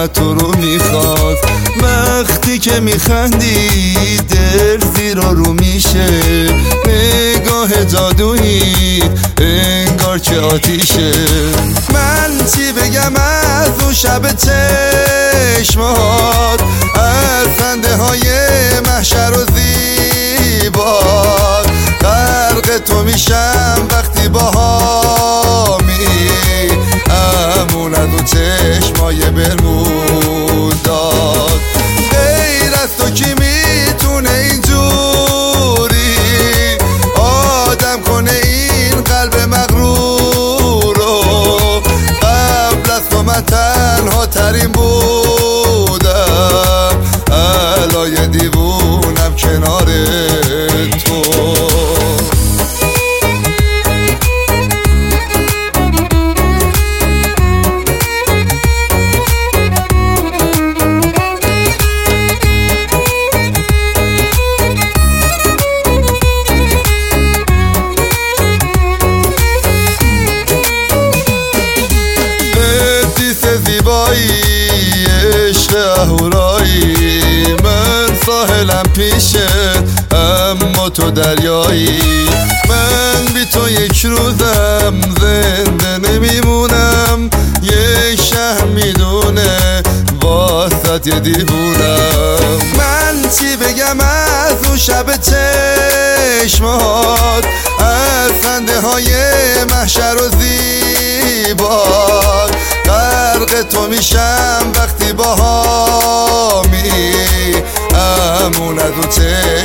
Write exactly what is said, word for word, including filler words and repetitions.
فقط تو رو میخواد. وقتی که میخندی دل زیر و رو میشه، نگاه جادویی انگار که آتیشه. من چی بگم از اون شب چشمات، از خنده های محشر و زیبات. غرق تو میشم وقتی باهامی، امون از اون چشمای برمودات. غیر از تو کی میتونه اینجوری آدم کنه این قلب مغرور رو؟ قبل از تو من تنها ترین بودم، علای دیوونم کنار تو. عشق اهورایی، من ساحلم پیشه اما تو دریایی. من بی تو یک روزم زنده نمیمونم، یک شهر میدونه واسط یه دیوونم. من چی بگم از اون شب چشمات، از خنده های محشر و زیبات. غرق تو میشم وقتی باهامی، امون از اون